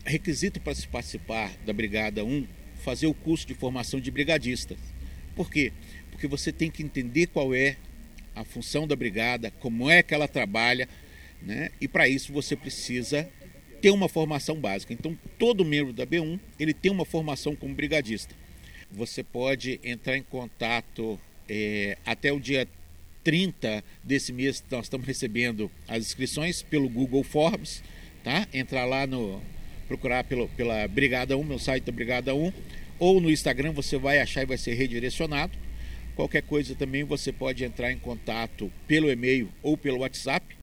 requisito para se participar da Brigada 1, fazer o curso de formação de brigadista. Por quê? Porque você tem que entender qual é a função da brigada, como é que ela trabalha, né? E para isso você precisa ter uma formação básica. Então, todo membro da B1 ele tem uma formação como brigadista. Você pode entrar em contato até o dia 30 desse mês, nós estamos recebendo as inscrições pelo Google Forms, tá? Entrar lá procurar pela Brigada 1, meu site da Brigada 1, ou no Instagram você vai achar e vai ser redirecionado. Qualquer coisa também você pode entrar em contato pelo e-mail ou pelo WhatsApp,